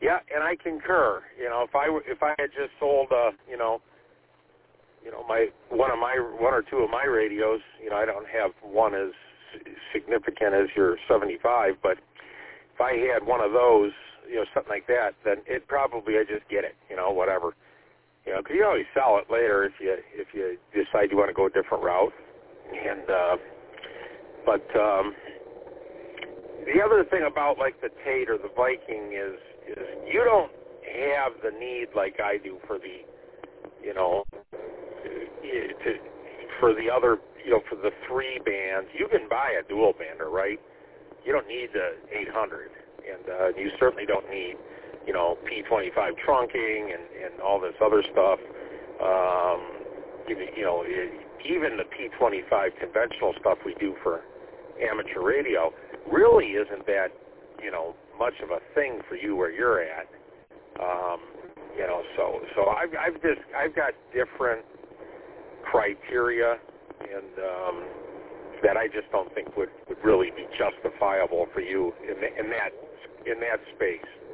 Yeah, and I concur. If I had just sold, my one or two of my radios, I don't have one as significant as your 75, but if I had one of those, something like that, then it probably I just get it, whatever, because you always sell it later if you decide you want to go a different route, and but the other thing about like the Tate or the Viking is you don't have the need like I do for the for the other, for the 3 bands. You can buy a dual bander, right? You don't need the 800, and you certainly don't need, P25 trunking and all this other stuff. Even the P25 conventional stuff we do for amateur radio really isn't that, much of a thing for you where you're at. So I've got different criteria, and that I just don't think would really be justifiable for you in that space.